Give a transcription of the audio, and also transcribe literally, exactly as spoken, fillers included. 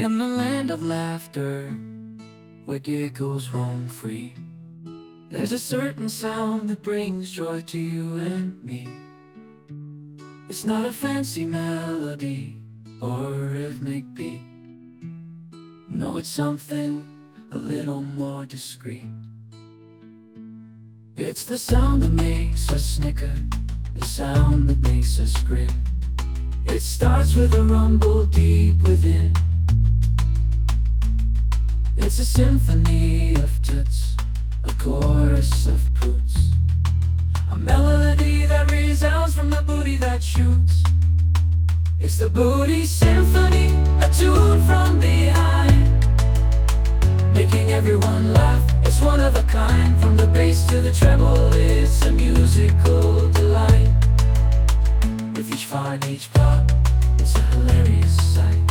In the land of laughter, where giggles roam free, there's a certain sound that brings joy to you and me. It's not a fancy melody or a rhythmic beat. No, it's something a little more discreet. It's the sound that makes us snicker, the sound that makes us grin. It starts with a rumble deep within. It's a symphony of toots, a chorus of poots, a melody that resounds from the booty that shoots. It's the booty symphony, a tune from behind, making everyone laugh. It's one of a kind, from the bass to the treble. It's a musical delight. With each fart, each pop, it's a hilarious sight.